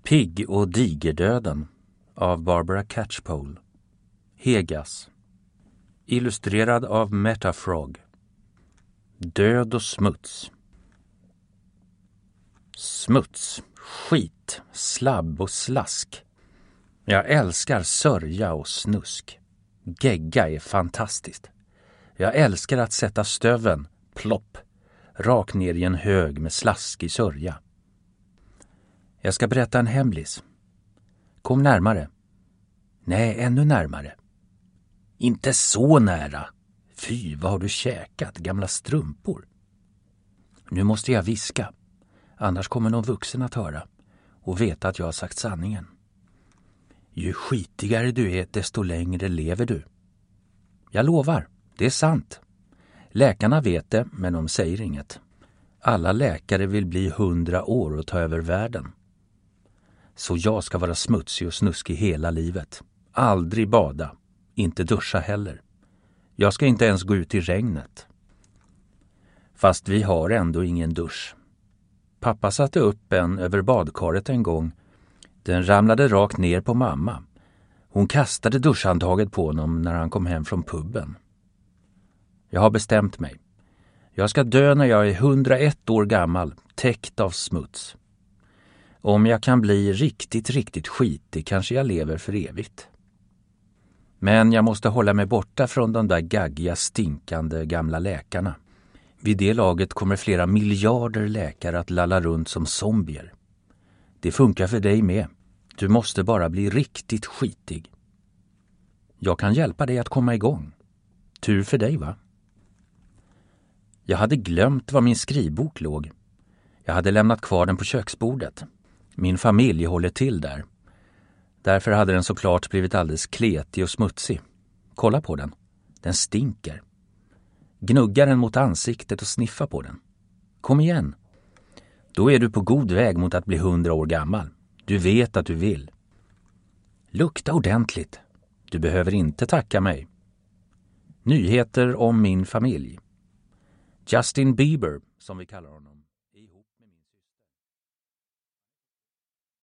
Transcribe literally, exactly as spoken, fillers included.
Pigg och digerdöden av Barbara Catchpole. Hegas. Illustrerad av Metafrog. Död och smuts. Smuts, skit, slabb och slask. Jag älskar sörja och snusk. Gegga är fantastiskt. Jag älskar att sätta stöven, plopp, rakt ner i en hög med slaskig sörja. Jag ska berätta en hemlis. Kom närmare. Nej, ännu närmare. Inte så nära. Fy, vad har du käkat, gamla strumpor? Nu måste jag viska. Annars kommer någon vuxen att höra och veta att jag har sagt sanningen. Ju skitigare du är, desto längre lever du. Jag lovar, det är sant. Läkarna vet det, men de säger inget. Alla läkare vill bli hundra år och ta över världen. Så jag ska vara smutsig och snuskig hela livet. Aldrig bada. Inte duscha heller. Jag ska inte ens gå ut i regnet. Fast vi har ändå ingen dusch. Pappa satte upp en över badkaret en gång. Den ramlade rakt ner på mamma. Hon kastade duschhandtaget på honom när han kom hem från puben. Jag har bestämt mig. Jag ska dö när jag är hundraett år gammal, täckt av smuts. Om jag kan bli riktigt, riktigt skitig kanske jag lever för evigt. Men jag måste hålla mig borta från de där gaggiga, stinkande gamla läkarna. Vid det laget kommer flera miljarder läkare att lalla runt som zombier. Det funkar för dig med. Du måste bara bli riktigt skitig. Jag kan hjälpa dig att komma igång. Tur för dig, va? Jag hade glömt var min skrivbok låg. Jag hade lämnat kvar den på köksbordet. Min familj håller till där. Därför hade den såklart blivit alldeles kletig och smutsig. Kolla på den. Den stinker. Gnugga den mot ansiktet och sniffa på den. Kom igen. Då är du på god väg mot att bli hundra år gammal. Du vet att du vill. Lukta ordentligt. Du behöver inte tacka mig. Nyheter om min familj. Justin Bieber, som vi kallar honom.